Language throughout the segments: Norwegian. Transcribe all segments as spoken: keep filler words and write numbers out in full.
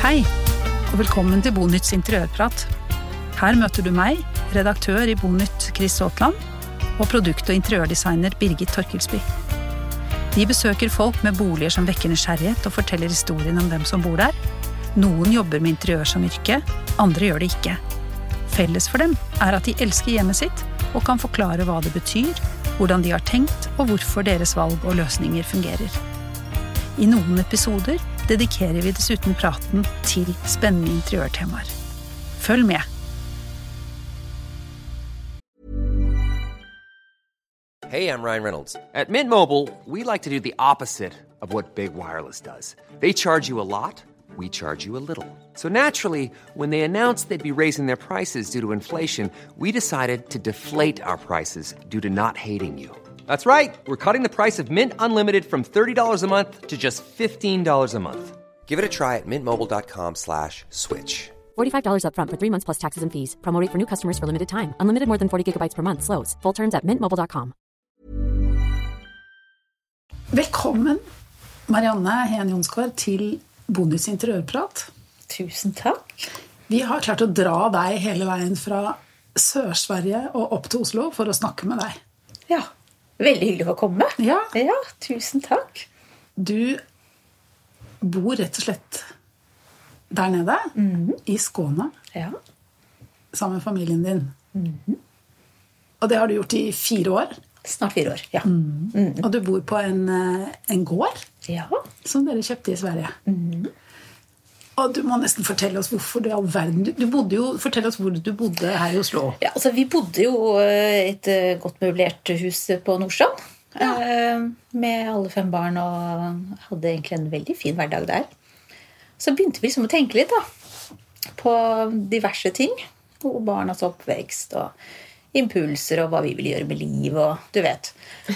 Hei, og velkommen til Bonytts interiørprat. Her møter du meg, redaktør i Bonytt Chris Aatland, og produkt- og interiørdesigner Birgit Torkelsby. Vi besøker folk med boliger som vekker nysgjerrighet og forteller historien om dem som bor der. Noen jobber med interiør som yrke, andre gjør det ikke. Felles for dem er at de elsker hjemmet sitt og kan forklare hva det betyr, hvordan de har tenkt og hvorfor deres valg og løsninger fungerer. I noen episoder dedikerer vi dessuten praten til spennende interiørtemaer. Følg med! Hey, I'm Ryan Reynolds. At Mint Mobile, we like to do the opposite of what Big Wireless does. They charge you a lot, we charge you a little. So naturally, when they announced they'd be raising their prices due to inflation, we decided to deflate our prices due to not hating you. That's right. We're cutting the price of Mint Unlimited from thirty dollars a month to just fifteen dollars a month. Give it a try at mintmobile.com slash switch. forty-five dollars up front for three months plus taxes and fees. Promo rate for new customers for limited time. Unlimited more than forty gigabytes per month. Slows full terms at mint mobile dot com. Velkommen, Marianne Heen Jonsgaard, til Bonytts interiørprat. Tusen takk. Vi har klart å dra deg hele veien fra Sør-Sverige og opp til Oslo for å snakke med deg. Ja, veldig hyggelig for å komme. Ja. Ja, tusen takk. Du bor rett og slett der nede, mm-hmm. i Skåne, ja. Sammen med familien din. Mm-hmm. Og det har du gjort i fire år. Snart fire år, ja. Mm. Mm. Og du bor på en, en gård, ja. Som dere kjøpte i Sverige. Mm. Og du må nesten fortelle oss hvorfor det er all verden. Du, du bodde jo, fortell oss hvor du bodde her i Oslo. Ja, altså vi bodde jo i et godt møblert hus på Nordstrand. Ja. Med alle fem barn, og hadde egentlig en veldig fin hverdag der. Så begynte vi liksom å tenke litt da, på diverse ting, og barnas oppvekst, og impulser, og hva vi ville gjøre med liv, og du vet.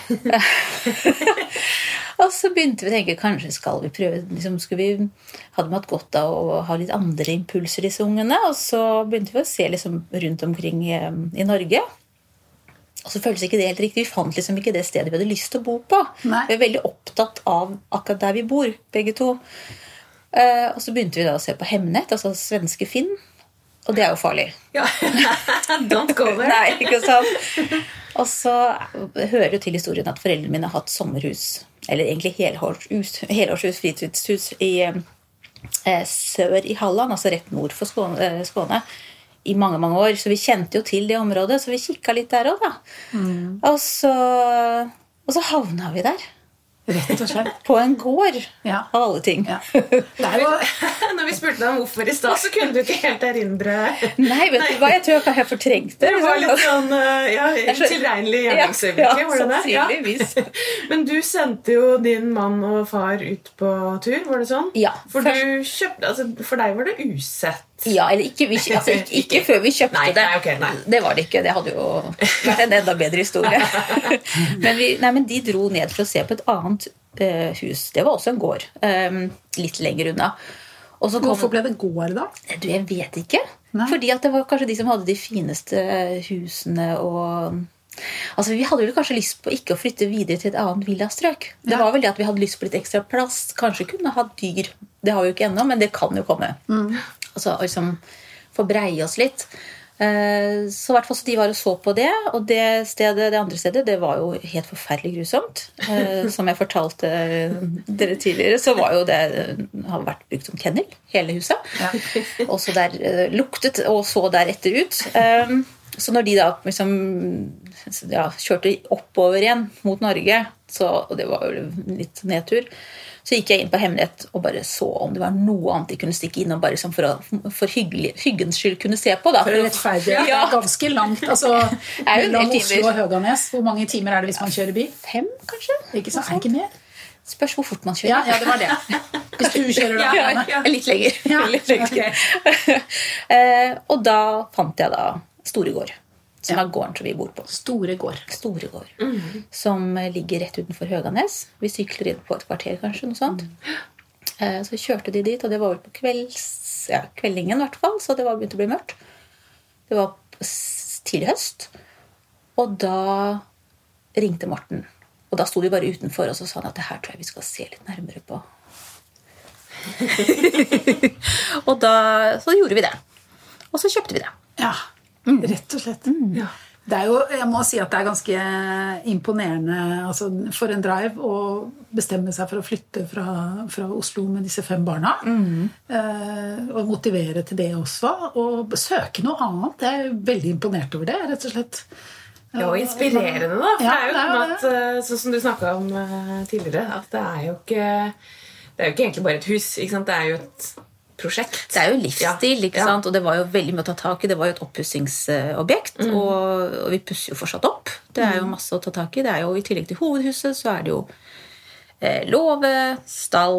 Og så begynte vi å tenke, kanskje skal vi prøve, liksom skulle vi, hadde vi hatt godt av å ha litt andre impulser i disse ungene, og så begynte vi å se liksom rundt omkring i, i Norge. Og så føltes ikke det helt riktig. Vi fant liksom ikke det stedet vi hadde lyst til å bo på. Nei. Vi var veldig opptatt av akkurat der vi bor, begge to. Uh, og så begynte vi da å se på Hemnet, altså svenske Finn. Og det er jo farlig. Ja. Don't go there. Nei, ikke sant? Og så hører jo til historien at foreldrene mine har hatt sommerhus, eller egentlig helårshus, helårshus fritidshus i eh, sør i Halland, altså rett nord for Skåne, Skåne, i mange, mange år. Så vi kjente jo til det området, så vi kikket litt der også da. Mm. Og, så, og så havna vi der. Rett og slett. På en gård, ja. Av alle ting. Ja. Det er jo... Når vi spurte deg om hvorfor i sted, så kunne du ikke helt erindre... Nei, vet du hva? Jeg tror jeg har fortrengt det. Det var litt sånn, ja, så... tilregnelig gjerningsøyeblikk, ja, ja, var det det? Ja, Men du sendte jo din mann og far ut på tur, var det sånn? Ja. For, først... du kjøpte, altså, for deg var det usett. Ja, eller ikke, vi, altså, ikke, ikke før vi kjøpte nei, det. Nei, okay, nei. Det var det ikke. Det hadde jo vært en enda bedre historie. men, vi, nei, men de dro ned for å se på et annet uh, hus. Det var også en gård. Um, litt lenger unna. Og så kom, hvorfor ble det gård da? Du, jeg vet ikke. Nei. Fordi at det var kanskje de som hadde de fineste husene og... Altså, vi hadde jo kanskje lyst på ikke å flytte videre til et annet villastrøk. Det ja. Var vel det at vi hadde lyst på litt ekstra plass. Kanskje kunne ha dyr. Det har vi jo ikke ennå, men det kan jo komme. Mm. Altså, liksom, få breie oss litt. Uh, så i hvert fall så de var og så på det, og det stedet, det andre stedet, det var jo helt forferdelig grusomt. Uh, som jeg fortalte dere tidligere, så var jo det, har vært brukt som kennel, hele huset. Ja. Og så der uh, luktet, og så deretter ut. Um, Så når de da liksom, ja, kjørte oppover igjen mot Norge, så, og det var jo litt nedtur, så gikk jeg inn på Hemnet og bare så om det var noe annet de kunne stikke inn og bare liksom for, å, for hyggelig, hyggens skyld kunne se på. Da. For rettferdig, ja. Det er ganske langt. Altså, mellom Oslo og Høganes, hvor mange timer er det hvis man kjører bil? Fem, kanskje? Ikke så, er det ikke mer? Spørs hvor fort man kjører. Ja, ja, det var det. Hvis du kjører da. Ja, ja. Litt lenger. Ja, litt lenger. Okay. uh, og da fant jeg da Storegård, som ja. Er gården som vi bor på. Storegård. Storegård, mm. som ligger rett utenfor Høganes. Vi sykler inn på et kvarter, kanskje, noe sånt. Mm. Så kjørte de dit, og det var vel på kvelds, ja, kveldingen i hvert fall, så det var begynt å bli mørkt. Det var tidlig høst, og da ringte Morten. Og da stod vi bare utenfor, og så sa han at det her tror jeg vi skal se litt nærmere på. Og da så gjorde vi det. Og så kjøpte vi det. Ja, rett og slett. Ja. Det er jo, jeg må si at det er ganske imponerende altså for en drive å bestemme seg for å flytte fra, fra Oslo med disse fem barna. Mm. Eh, og motivere til det også. Og søke noe annet. Jeg er veldig imponert over det, rett og slett. Ja, og inspirerende da. For ja, det er jo det at, sånn som du snakket om tidligere, at det er jo ikke, det er jo ikke egentlig bare et hus, ikke sant? Det er jo et prosjekt. Det er jo livsstil, ikke ja. sant? Og det var jo veldig mye å ta tak i. Det var jo et oppussingsobjekt, mm. og, og vi pusser jo fortsatt opp. Det er jo masse å ta tak i. Det er jo i tillegg til hovedhuset, så er det jo eh, låve, stall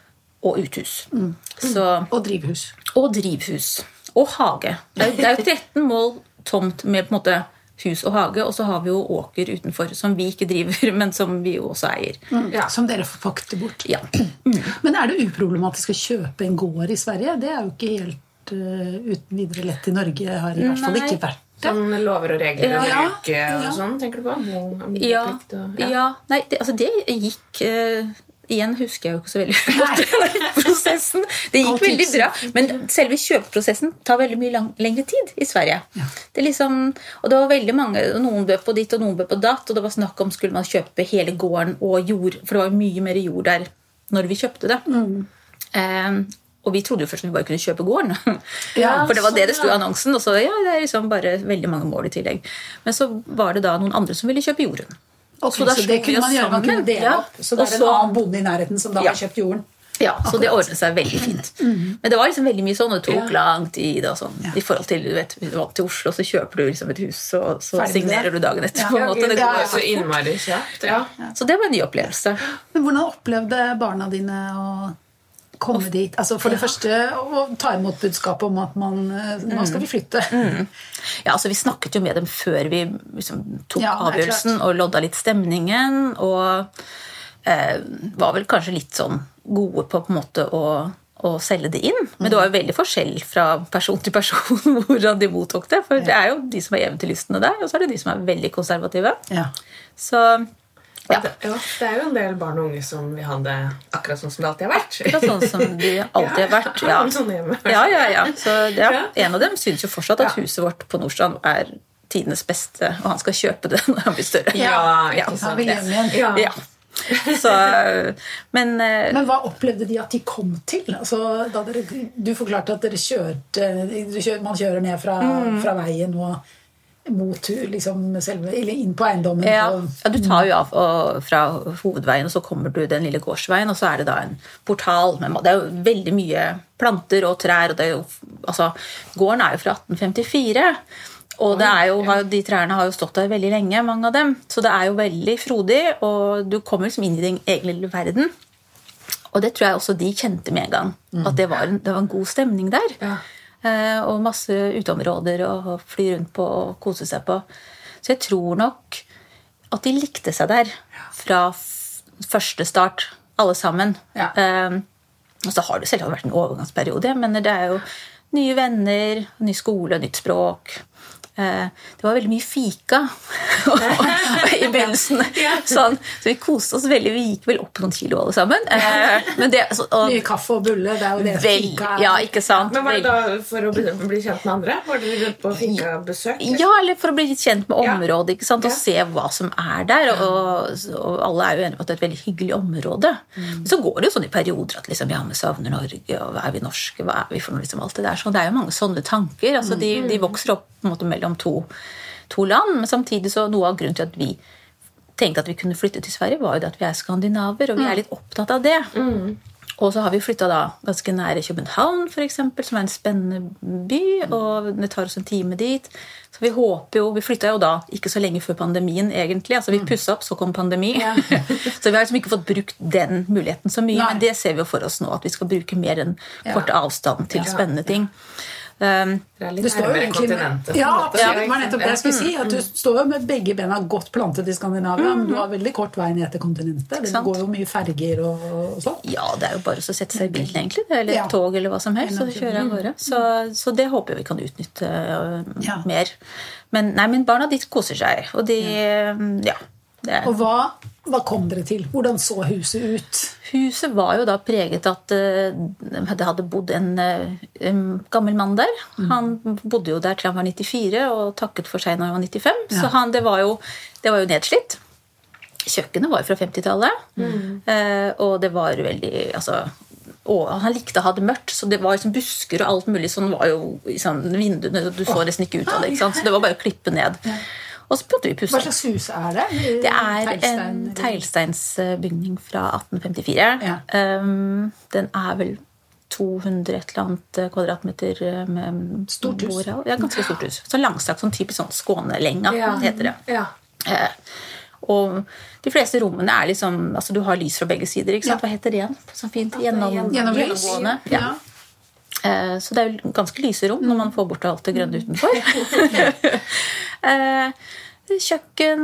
og uthus. Mm. Så, og drivhus. Og drivhus. Og hage. Det er, det er jo tretten mål tomt med på en måte hus og hage, og så har vi jo åker utenfor som vi ikke driver, men som vi jo også eier. Mm, ja. Som dere forpakter bort. Ja. Mm. Men er det uproblematisk å kjøpe en gård i Sverige? Det er jo ikke helt uh, uten videre lett i Norge, har i hvert fall ikke vært det. Sånn lover og regler og ja, bruk og ja. sånn, tenker du på? Ja, og, ja. ja. Nei, det, altså det gikk... Uh, Igjen husker jeg jo ikke så veldig godt prosessen. Det gikk veldig bra. Men selve kjøpeprosessen tar veldig mye lang, lengre tid i Sverige. Ja. Det er liksom, og det var veldig mange, noen bød på ditt og noen bød på datt, og det var snakk om skulle man kjøpe hele gården og jord, for det var jo mye mer jord der når vi kjøpte det. Mm. Um, og vi trodde jo først at vi bare kunne kjøpe gården. Ja, for det var det det stod i annonsen, og så ja, det er liksom bare veldig mange mål i tillegg. Men så var det da noen andre som ville kjøpe jorden. Okay, så, så det kunne man gjøre, man kunne dele ja. opp. Så det er en annen bonde i nærheten som da ja. har kjøpt jorden. Ja, så det ordnet seg veldig fint. Mm. Men det var liksom veldig mye sånn, og det tok ja. lang tid og sånn. Ja. I forhold til, du vet, hvis du var til Oslo, så kjøper du liksom et hus, og så Ferdig signerer du dagen etter. Ja, ja, måte. Det går jo så innmari kjapt. Ja. Ja. Så det var en ny opplevelse. Men hvordan opplevde barna dine å komme dit? Altså for det ja. første å ta imot budskapet om at man, nå skal vi flytte. Mm. Ja, altså vi snakket jo med dem før vi liksom, tok ja, avgjørelsen og lodda litt stemningen, og eh, var vel kanskje litt sånn gode på, på en måte å, å selge det inn. Men det var jo veldig forskjell fra person til person hvordan de mottok det, for ja. det er jo de som er eventyrlystne der, og så er det de som er veldig konservative. Ja. Så... Ja. Ja, det er jo en del barn og unge som vil ha det akkurat sånn som det alltid har vært. Akkurat sånn som de alltid har vært, ja. Ja, ja, ja. Så ja, en av dem synes jo fortsatt at huset vårt på Nordstrand er tidenes beste, og han skal kjøpe det når han blir større. Ja, ikke sant. Ja. Ja. Så, men, men hva opplevde de at de kom til? Altså, da dere, du forklarte at dere kjørte, man kjører ned fra, mm. fra veien og mot liksom selve, eller inn på eiendommen. Ja, ja, du tar jo av og, fra hovedveien, og så kommer du den lille gårdsveien, og så er det da en portal. Men det er jo veldig mye planter og trær, og det er jo, altså, gården er jo fra atten femtifire, og det er jo, de trærne har jo stått der veldig lenge, mange av dem, så det er jo veldig frodig, og du kommer liksom inn i din egen lille verden. Og det tror jeg også de kjente med en gang, at det var en, det var en god stemning der. Ja. Og masse uteområder å fly rundt på og kose seg på. Så jeg tror nok at de likte seg der fra første start, alle sammen. Ja. Um, og så har det selv vært en overgangsperiode, men det er jo nye venner, ny skole, nytt språk. Uh, det var veldig mye fika i begynnelsen. Sånn, så vi koste oss veldig, vi gikk vel opp noen kilo alle sammen. Uh, men det, så, og, Mye kaffe og bulle, det er jo det vel, fika. Ja, ikke sant? Men var det da for å bli, bli kjent med andre? Var det på fika-besøk? Ja, eller for å bli kjent med området, ikke sant? Og ja. se hva som er der. Og, og alle er jo enige på at det er et veldig hyggelig område. Mm. Men så går det jo sånn i perioder at liksom, ja, vi savner Norge, og er vi norske, hva er vi for noe, liksom alt det der. Så det er jo mange sånne tanker. Altså, de, de vokser opp på en måte mellom to, to land, men samtidig så noe av grunnen til at vi tenkte at vi kunne flytte til Sverige var jo det at vi er skandinaver, og vi er litt opptatt av det. Mm. Og så har vi flyttet da ganske nære København, for eksempel, som er en spennende by, og det tar oss en time dit. Så vi håper jo, vi flyttet jo da ikke så lenge før pandemien egentlig, altså vi pusset opp, så kom pandemi. Ja. Så vi har liksom ikke fått brukt den muligheten så mye, Nei. Men det ser vi jo for oss nå, at vi skal bruke mer enn kort avstand til ja. spennende ting. Um, det er litt nærmere kontinentet. Ja, absolutt, det var nettopp det jeg skulle si. At du står jo med begge bena godt plantet i Skandinavia, mm. men du har veldig kort vei ned til kontinentet. Det går jo mye ferger og, og sånn. Ja, det er jo bare å sette seg i bilen egentlig, eller ja. tog eller hva som helst, så kjører jeg bare. Så, så det håper jeg vi kan utnytte uh, ja. mer. Men, nei, men barna de koser seg, og de, ja. ja. Det. Og hva, hva kom dere til? Hvordan så huset ut? Huset var jo da preget at uh, det hadde bodd en, uh, en gammel mann der. Mm. Han bodde jo der til han var nittifire og takket for seg når han var nittifem. Ja. Så han, det, var jo, det var jo nedslitt. Kjøkkenet var jo fra femtitallet. Mm. Uh, og det var veldig... Altså, og han likte å ha det mørkt, så det var liksom busker og alt mulig. Sånn var jo liksom, vinduene, du så nesten ikke ut av det. Ikke sant? Så det var bare å klippe ned. Ja. Og så måtte vi pusse. Hva slags hus er det? Det er Teilstein, en teglsteinsbygning fra atten femtifire. Ja. Um, den er vel to hundre et eller annet kvadratmeter med stort hus. Ja, ganske stort hus. Så langstrakt, sånn typisk sånn Skånelenga, ja. Heter det. Ja. Uh, og de fleste rommene er liksom, altså du har lys fra begge sider, ikke sant? Ja. Hva heter det igjen? Så fint, gjennom, gjennomgående. Ja. Ja. Uh, så det er jo ganske lyse rom når man får bort alt det grønne utenfor. uh, Kjøkken,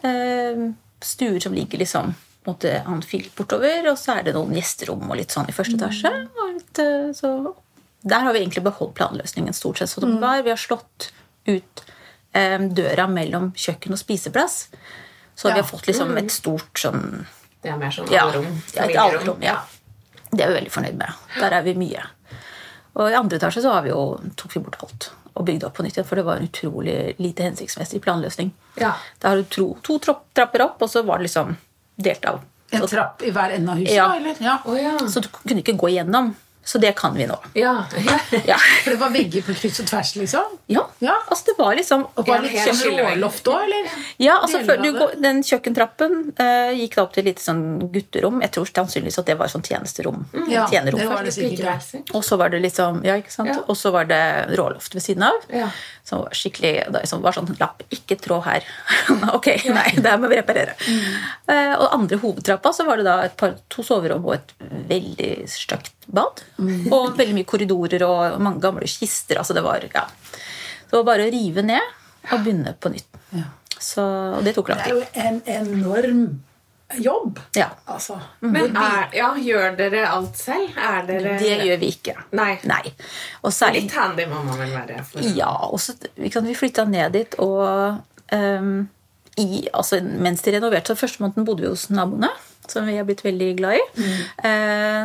eh, stuer som ligger liksom på en måte anfilt bortover, og så er det noen gjesterom og litt sånn i første etasje. Og litt, så der har vi egentlig beholdt planløsningen stort sett. Så det var, vi har slått ut eh, døra mellom kjøkken og spiseplass. Så ja. Vi har fått liksom et stort sånn... Det er mer sånn ja, allrom. Ja, et allrom, ja. Det er vi veldig fornøyd med. Der er vi mye. Og i andre etasje så har vi jo, tok vi bort alt og bygde opp på nytt igjen, for det var en utrolig lite hensiktsmessig planløsning. Ja. Da har du tro, to trapper opp, og så var det liksom delt av. En trapp i hver ende av huset, ja. Eller? Ja. Oh, ja. Så du kunne ikke gå igjennom. Så det kan vi nå. Ja. Ja. For det var vegger på kryss og tvers, liksom? Ja. Ja. Altså det var liksom... Og var det litt sånn råloft også, eller? Ja, altså før du går, den kjøkkentrappen uh, gikk da opp til litt sånn gutterom. Jeg tror sannsynligvis at det var sånn tjenesterom. Mm. Ja, tjenerom. Det var det sikkert. Og så var det liksom, ja, ikke sant? Ja. Og så var det råloft ved siden av. Ja. Som var skikkelig, som var sånn lapp, ikke trå her. Ok, nei, det må vi reparere. Mm. Uh, og andre hovedtrappa så var det da et par, to soverom og et veldig stygt bad. Mm. Og veldig mye korridorer og mange gamle kister. Altså det var, ja. Det var bare å rive ned og begynne på nytt. Ja. Så, og det tok lang tid. Det er jo en enorm jobb. Ja. Altså. Men er, ja, gjør dere alt selv? Er dere... Det gjør vi ikke. Nei. Nei. Og særlig... Litt handy må man vel være. For... Ja, og så, vi flyttet ned dit, og um, i, altså, mens de renoverte, så første måneden bodde vi hos naboene, som vi har blitt veldig glad i. Mm. Uh,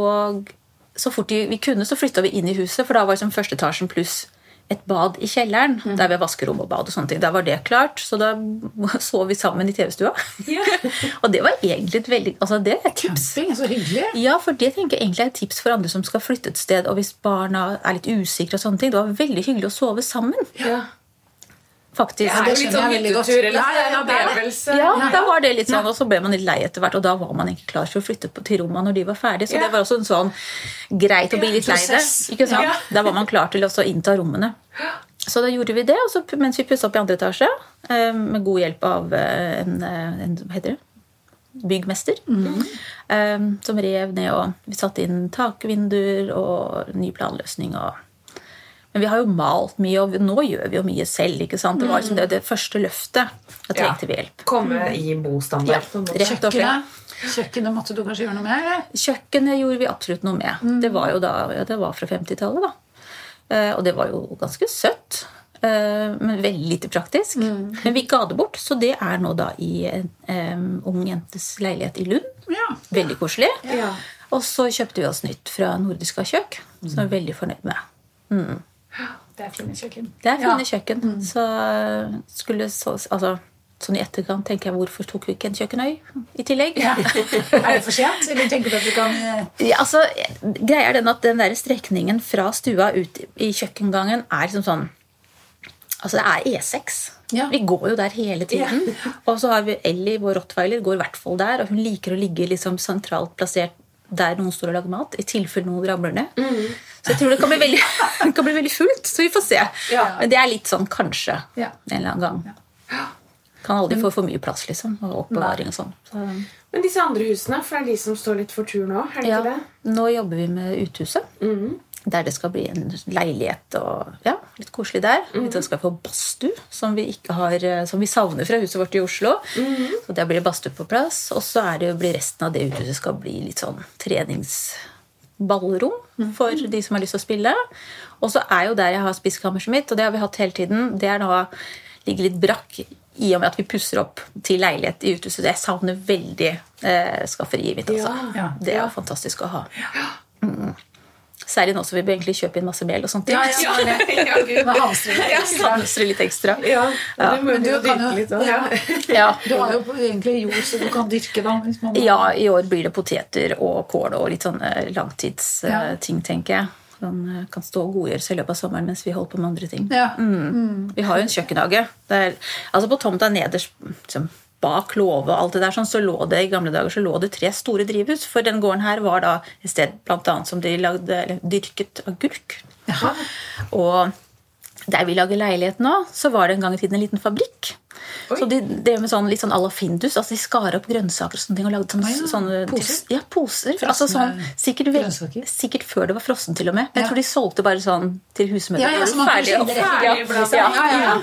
og så fort vi kunne, så flyttet vi inn i huset, for da var liksom første etasjen pluss et bad i kjelleren, mm. der vi har vaskerom og bad og sånne ting. Der var det klart, så da så vi sammen i T V-stua. Ja. Og det var egentlig et veldig... Altså det er et tips. Camping, så hyggelig. Ja, for det tenker jeg egentlig er et tips for andre som skal flytte et sted, og hvis barna er litt usikre og sånne ting. Det var veldig hyggelig å sove sammen. Ja. Faktisk. Ja, det er litt sånn hyttetur, eller ja, ja, ja, opplevelse. Ja, da var det litt sånn, og så ble man litt lei etter hvert, og da var man ikke klar til å flytte på, til Roma når de var ferdige, så ja. Det var også en sånn greit å bli litt lei det, ikke sant? Ja. Da var man klar til å innta rommene. Så da gjorde vi det, og så, mens vi pusset opp i andre etasje, med god hjelp av en, en hva heter det? Byggmester, mm. som rev ned, og vi satte inn takvinduer og ny planløsning og men vi har jo malt mye, og nå gjør vi jo mye selv, ikke sant? Det var liksom det, det første løftet. Da trengte vi hjelp. Komme i bostandard. Ja, rett og slett. Kjøkkenet måtte du kanskje gjøre noe med, eller? Kjøkkenet gjorde vi absolutt noe med. Mm. Det var jo da, ja, det var fra femtitallet da. Uh, og det var jo ganske søtt, uh, men veldig lite praktisk. Mm. Men vi ga det bort, så det er nå da i en um, ung jentes leilighet i Lund. Ja. Veldig koselig. Ja. Og så kjøpte vi oss nytt fra Nordiska Kjøk, som jeg er veldig fornøyd med. Mm. Det er fine kjøkken. Det er fine ja. Kjøkken. Mm. Så skulle så, altså, sånn i etterkant tenker jeg, hvorfor tok vi ikke en kjøkkenøy i tillegg? Ja. Er det for sent? Eller tenker du at vi kan... Ja, altså, greia er den at den der strekningen fra stua ut i kjøkkengangen er liksom sånn, altså det er E seks. Ja. Vi går jo der hele tiden. Ja. Og så har vi Ellie, vår rottweiler, går i hvert fall der, og hun liker å ligge liksom sentralt plassert der noen står og lager mat, i tilfelle noen ramler ned. Mm. Så jeg tror det kan bli veldig, det kan bli veldig fullt, så vi får se. Ja. Men det er litt sånn, kanskje, ja. En eller annen gang. Ja. Kan aldri få for mye plass, liksom, og oppbevaring og sånn. Så. Men disse andre husene, for det er de som står litt for tur nå, er det ja. Ikke det? Nå jobber vi med uthuset, mm. der det skal bli en leilighet, og ja, litt koselig der. Mm. Vi skal få badstue, som vi, ikke har, som vi savner fra huset vårt i Oslo. Mm. Så der blir det badstue på plass, og så er det, blir resten av det uthuset skal bli litt sånn treningsballrom for mm. de som har lyst til å spille. Og så er jo der jeg har spiskammerset mitt, og det har vi hatt hele tiden, det er da ligger litt brakk i og med at vi pusser opp til leilighet i uthuset. Jeg savner veldig eh, skafferiet mitt. Altså. Ja. Det er jo fantastisk å ha. Mm. Særlig nå så vil vi egentlig kjøpe inn masse mel og sånt. Ja, ja, ja, ja, Gud, med hamstring litt ekstra. Hamstre litt ekstra. Ja, Ja. men du kan jo litt også. Ja. Ja. Du har jo egentlig jord, så du kan dyrke da. Hvis man... Ja, i år blir det poteter og kål og litt sånne langtidsting, Ja. tenker jeg. Man kan stå og godgjøre seg i løpet av sommeren mens vi holder på med andre ting. Ja. Mm. Vi har jo en kjøkkenhage. Der, altså på tomta nederst, liksom, bak låve og alt det der, sånn, så lå det i gamle dager så lå det tre store drivhus. For den gården her var da et sted blant annet som de lagde, eller dyrket agurk. Jaha. Og der vi lager leilighet nå, så var det en gang i tiden en liten fabrikk. Oi. Så de drev med sånn, litt sånn à la Findus, altså de skar opp grønnsaker og sånne ting, og lagde sånne, Oi, ja. sånne Poser? Ja, poser. Frosne Altså sånn, sikkert, vel- grønnsaker? sikkert før det var frossen til og med. Jeg Ja. tror de solgte bare sånn til husmødre. Ja, ja, så man kan Ferdig, skille det rett i ja, bladet. ja, Ja, ja, ja.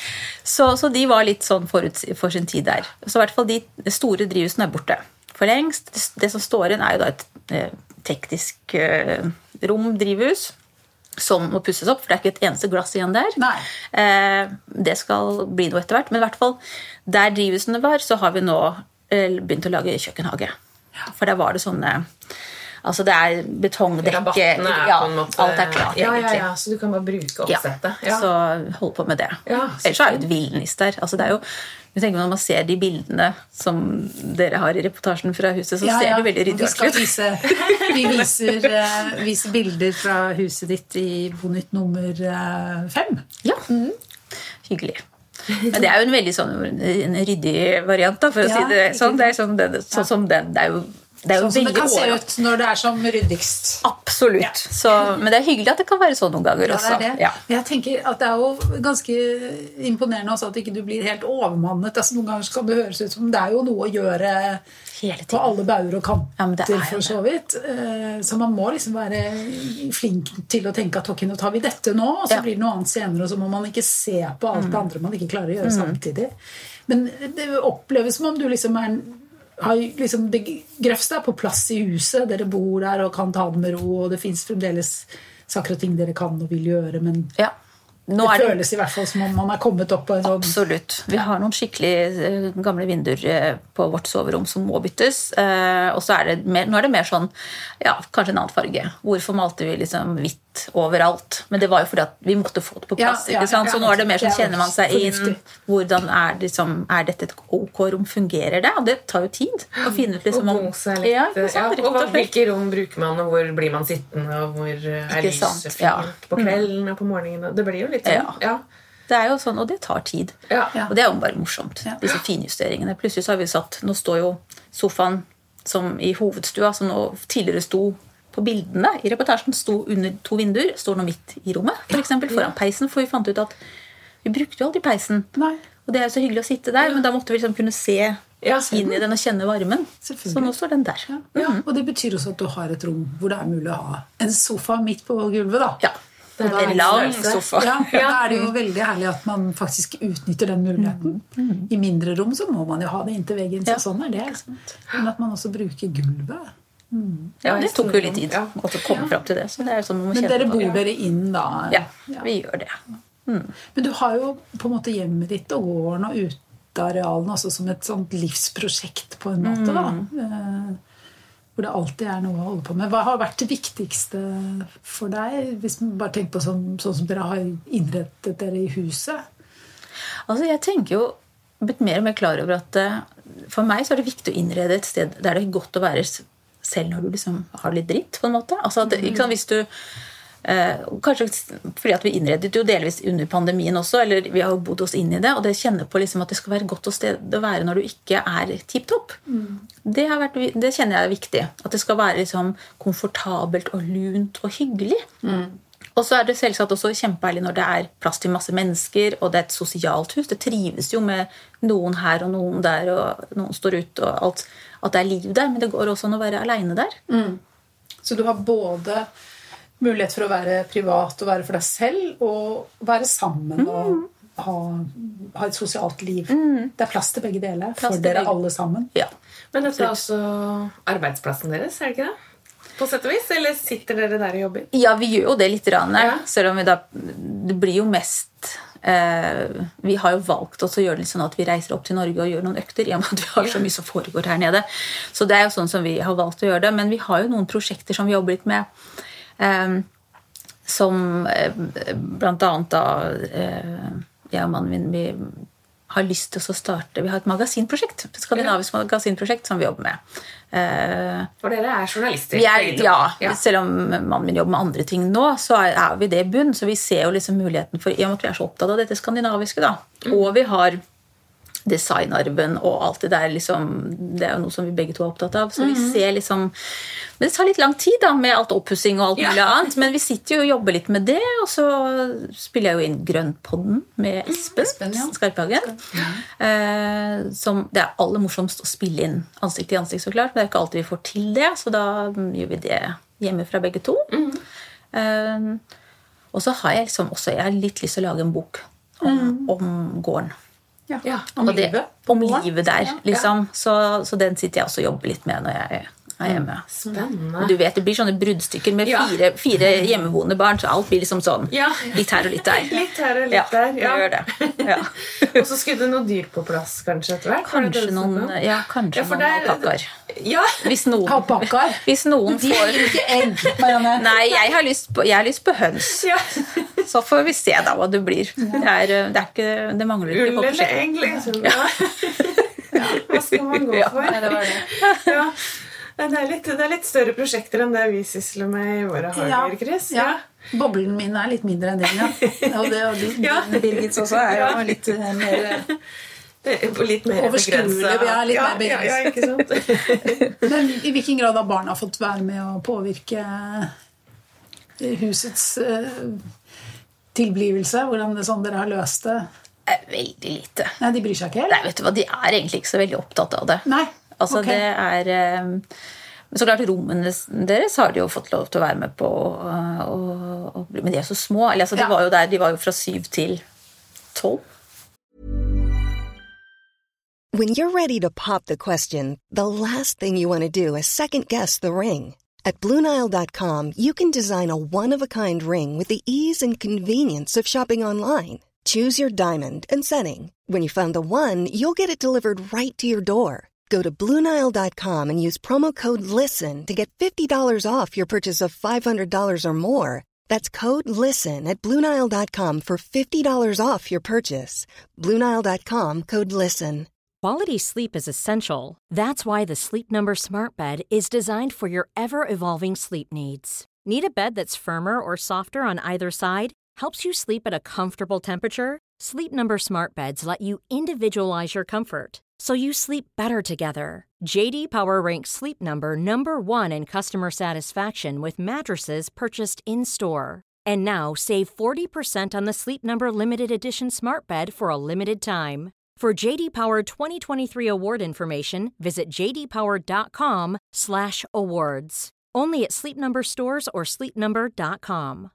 Så, så de var litt sånn forut for sin tid der. Så i hvert fall de store drivhusene er borte. For lengst, det, det som står igjen er jo da et eh, teknisk eh, rom, drivhus, som må pusses opp, for det er ikke et eneste glass igjen der. Nei. Eh, det skal bli noe etter hvert, men i hvert fall der drivhusene var, så har vi nå eh, begynt å lage kjøkkenhage. For der var det sånne, altså det er betongdekke, Rabattene er ja, på en måte... alt er klart Ja, ja, egentlig. ja, så du kan bare bruke Ja, oppsettet. Ja. så hold på med det. Ja, Ellers så er det et villnis der. Altså det er jo, jeg tenker Når man ser de bildene som dere har i reportasjen fra huset, så Ja, ser ja. det veldig Vi ryddig skal ut. vise, vi viser, eh, viser bilder fra huset ditt i Bonytt nummer eh, fem. Ja, hyggelig. Men det er jo en veldig sånn en ryddig variant, da, for å Ja, si det sånn. ikke Det er sånn, den, sånn som den. Det er jo, det er jo Sånn som det veldig kan se ålreit. ut når det er som ryddigst. Absolutt. Så, men det er hyggelig at det kan være sånn noen ganger Ja, også. det er det. Ja. Men jeg tenker at det er jo ganske imponerende også at ikke du blir helt overmannet. Altså, noen ganger så kan det høres ut som det er jo noe å gjøre Hele på tiden. alle bauger og Ja, men det kanter, er jo for det. så vidt. Eh, Så man må liksom være flink til å tenke at ok, nå tar vi dette nå, og så Ja. blir det noe annet senere, og så må man ikke se på alt det andre man ikke klarer å gjøre samtidig. Men det oppleves som om du liksom er har liksom det grøvste er på plass i huset. Dere bor der og kan ta det med ro, og det finnes fremdeles saker og ting dere kan og vil gjøre, men Ja. Nå det er det føles i hvert fall som om man er kommet opp på en sånn Absolutt. Vi har noen skikkelig eh, gamle vinduer eh, på vårt soverom som må byttes. Eh, og så er det mer, nå er det mer sånn, ja, kanskje en annen farge. Hvorfor malte vi liksom hvitt overalt? Men det var jo fordi at vi måtte få det på plass. Ja, ja, ikke sant? Så ja. nå er det mer sånn, Det er kjenner man seg inn. fornuftig. Hvordan er, det, liksom, er dette et ok rom? Fungerer det? Og det tar jo tid å finne ut liksom Og om bo seg litt. Ja, ikke sant? Ja, Rett og hva, og slett. hvilke rom bruker man, og hvor blir man sittende, og hvor eh, er Ikke sant, lyset fint ja. på kvelden og på morgenen. og Det blir jo litt sånn. Ja. Ja. Det er jo sånn, og det tar tid. Ja. Ja. Og det er jo bare morsomt, Ja. disse finjusteringene. Plutselig så har vi satt, nå står jo sofaen som i hovedstua, som nå tidligere sto på bildene i reportasjen, sto under to vinduer, står nå midt i rommet, for eksempel foran peisen, for vi fant ut at vi brukte jo aldri peisen. Nei. Og det er jo så hyggelig å sitte der, men da måtte vi liksom kunne se Ja. inn i den og kjenne varmen. Selvfølgelig. Så nå står den der. Ja, ja. Og det betyr også at du har et rom hvor det er mulig å ha en sofa midt på gulvet, da. Ja, Det er en en lang størrelse. sofa. Ja, da er det jo veldig herlig at man faktisk utnytter den muligheten. I mindre rom så må man jo ha det inntil veggen, så Ja. sånn er det. Men at man også bruker gulvet. Ja, det tok jo litt tid Ja. å komme fram til det. Så det er jo sånn man må Men kjenne dere på. bor dere inn da? Ja, vi gjør det. Men du har jo på en måte hjemmet ditt og gården og utearealene også som et sånt livsprosjekt på en måte, da. Eh, Hvor det alltid er noe å holde på med. Hva har vært det viktigste for deg, hvis man bare tenker på sånn, sånn som dere har innrettet dere i huset? Altså, jeg tenker jo blitt mer og mer klar over at eh, for meg så er det viktig å innrede et sted der det er godt å være s- selv når du liksom har litt dritt, på en måte. Altså, at, ikke sant, hvis du eh, kanskje fordi at vi innredet jo delvis under pandemien også, eller vi har jo bodd oss inn i det, og det kjenner på liksom at det skal være godt å sted å være når du ikke er tipptopp. Det, har vært, det kjenner jeg er viktig. At det skal være liksom komfortabelt og lunt og hyggelig. Og så er det selvsagt også kjempeærlig når det er plass til masse mennesker, og det er et sosialt hus. Det trives jo med noen her og noen der, og noen står ut, og alt. At det er liv der, men det går også an å være alene der. Så du har både mulighet for å være privat og være for deg selv, og være sammen og ha, ha et sosialt liv. Det er plass til begge deler Plass for til dere begge. alle sammen. Ja. Men dette er også arbeidsplassen deres, er det ikke det? På sett og vis, eller sitter dere der og jobber? Ja, vi gjør jo det litt, rann, Ja. selv om vi da, det blir jo mest eh, vi har jo valgt oss å gjøre det sånn at vi reiser opp til Norge og gjør noen økter, i og med at vi har så mye som foregår her nede. Så det er jo sånn som vi har valgt å gjøre det, men vi har jo noen prosjekter som vi jobber litt med, eh, som eh, blant annet da, eh, jeg og mannen min, vi har lyst til å starte, vi har et magasinprosjekt, et skandinavisk magasinprosjekt som vi jobber med. Eh, For dere er journalister. vi er, ja, ja, selv om mannen min jobber med andre ting nå, så er, er vi det i bunn, så vi ser jo liksom muligheten for, i og med at vi er så opptatt av dette skandinaviske da, mm. og vi har designarven og alt det der, liksom, det er jo noe som vi begge to er opptatt av, så vi mm. ser liksom, men det tar litt lang tid da, med alt oppussing og alt mulig ja. annet, men vi sitter jo og jobber litt med det, og så spiller jeg jo inn Grønnpodden med Espen, Espen ja. Skarphagen, ja. eh, som, det er aller morsomst å spille inn ansikt til ansikt, så klart, men det er ikke alltid vi får til det, så da gjør vi det hjemme fra begge to. Mm. Eh, og så har jeg liksom også, jeg har litt lyst til å lage en bok om, mm. om gården. Ja, ja. Om, det, livet. om livet der, ja. liksom. Så, så den sitter jeg også og jobber litt med når jeg er hjemme. Spennende. Du vet, det blir sånne bruddstykker med ja. fire, fire hjemmeboende barn, så alt blir liksom sånn. Ja. Litt her og litt der. Litt her og litt ja, der, ja. det gjør det. Ja. Og så skulle det noe dyr på plass, kanskje, etter hvert? Kanskje noen, ja, kanskje ja, noen alpakker. Ja. Hvis noen, alpakker? Hvis noen De får... er ikke egg, Marianne. Nei, jeg har lyst på, jeg har lyst på høns. Ja. Så får vi se da hva det blir. Det, er, det, er ikke, det mangler ikke på prosjektet. Ull eller egg, liksom. Ja. Ja. Hva skal man gå for? Ja, det var det. Ja. Det er, litt, det er litt større prosjekter enn det vi sysler med i våre hager, Chris. Ja. Ja. Boblen min er litt mindre enn din, ja. Og det og din, ja. Birgits også er jo ja. litt mer... Litt mer overskuelig, vi er litt ja, mer begrenset. Ja, ja, ikke sant? Men i hvilken grad har barna fått være med å påvirke husets uh, tilblivelse? Hvordan det, sånn dere har løst det? Veldig lite. Nei, de bryr seg ikke helt? Nei, vet du hva, de er egentlig ikke så veldig opptatt av det. Nei, altså ok. Det er... Um, så klart, rommene deres har de jo fått lov til å være med på, og, og, og, men de er så små. Eller, altså, de Ja. var jo der, de var jo fra syv til tolv. When you're ready to pop the question, the last thing you want to do is second-guess the ring. At Blue Nile dot com, you can design a one-of-a-kind ring with the ease and convenience of shopping online. Choose your diamond and setting. When you find the one, you'll get it delivered right to your door. Go to Blue Nile dot com and use promo code LISTEN to get fifty dollars off your purchase of five hundred dollars or more. That's code LISTEN at Blue Nile dot com for fifty dollars off your purchase. Blue Nile dot com, code LISTEN. Quality sleep is essential. That's why the Sleep Number Smart Bed is designed for your ever-evolving sleep needs. Need a bed that's firmer or softer on either side? Helps you sleep at a comfortable temperature? Sleep Number Smart Beds let you individualize your comfort, so you sleep better together. J D Power ranks Sleep Number number one in customer satisfaction with mattresses purchased in-store. And now save forty percent on the Sleep Number Limited Edition Smart Bed for a limited time. For J D Power twenty twenty-three award information, visit j d power dot com slash awards. Only at Sleep Number stores or sleep number dot com.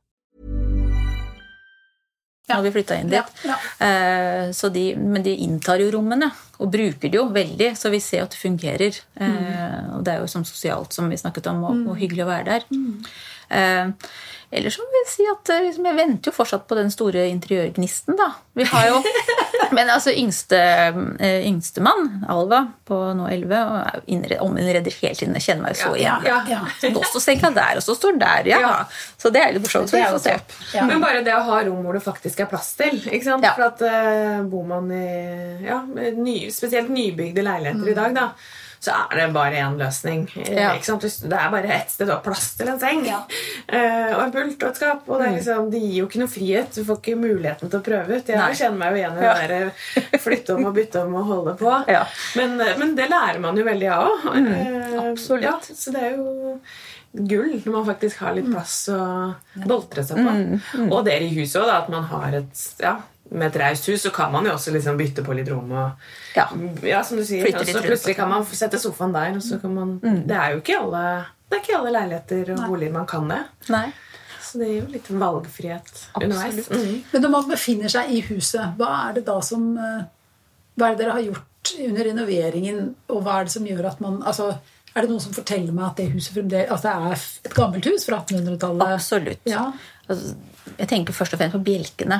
Når vi flyttet inn dit. Ja, ja. Eh, så de, men de inntar jo rommene, og bruker det jo veldig, så vi ser at det fungerer. Eh, Mm. og det er jo som sosialt, som vi snakket om, og, og hyggelig å være der. Mm. Eh, ellers så vil jeg si at liksom, jeg venter jo fortsatt på den store interiørgnisten, da. Vi har jo, men altså yngste, eh, yngste mann, Alva, på nå elleve, og er innred, ominnreder hele tiden. Jeg kjenner meg jo så igjen. Ja, ja. Så nå står senga der, og så står den der, ja. Ja. Så det er litt morsomt. Det er jo så vi får se. topp. Ja. Men bare det å ha rom hvor det faktisk er plass til, ikke sant? Ja. For at uh, bor man i ja, ny, spesielt nybygde leiligheter mm. i dag, da, så er det bare en løsning. Ja. Ikke sant? Det er bare et sted å ha plass til en seng, Ja. uh, og en pult og et skap, og det, er liksom, det gir jo ikke noe frihet. Du får ikke muligheten til å prøve ut. Jeg Nei. kjenner meg jo igjen i Ja. det der flytte om og bytte om og holde på. Ja. Men, men det lærer man jo veldig av. Mm, Uh, absolutt. Ja, så det er jo gull når man faktisk har litt plass å boltre seg på. Mm, mm. Og det i huset også, da, at man har et ja, med et raust hus, så kan man jo også liksom bytte på litt rom og Ja. ja, som du sier, Flytte og litt så rundt. plutselig kan man sette sofaen der, og så kan man Mm. det er jo ikke alle det er ikke alle leiligheter og boliger man kan det. Nei. Så det er jo litt valgfrihet underveis. Absolutt. Mm. Men når man befinner seg i huset, hva er det da som eh, hva er det dere har gjort under renoveringen, og hva er det som gjør at man altså, er det noen som forteller meg at det huset fremdeles, at det er et gammelt hus fra attenhundretallet? Absolutt. Ja. Altså, jeg tenker først og fremst på bjelkene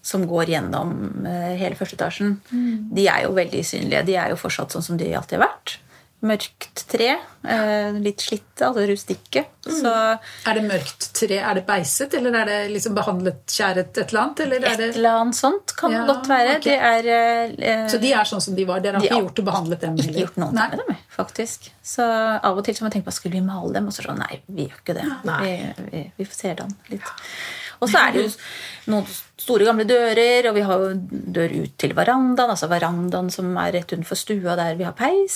som går gjennom hele første etasjen, mm. de er jo veldig synlige. De er jo fortsatt sånn som de alltid har vært. Mørkt tre, litt slitt, altså rustikke. Mm. Så, er det mørkt tre? Er det beiset, eller er det liksom behandlet kjæret et eller annet? Eller er det... Et eller annet sånt kan ja, godt være. Okay. De er, eh, så de er sånn som de var? Dere har de ikke gjort og behandlet dem? Ikke gjort noe med dem, faktisk. Så av og til så må jeg tenke på, skulle vi male dem? Og så sånn, nei, vi gjør ikke det. Vi, vi, vi får se dem litt. Og så er det jo noen store gamle dører, og vi har jo dør ut til verandaen, altså verandaen som er rett utenfor stua der vi har peis.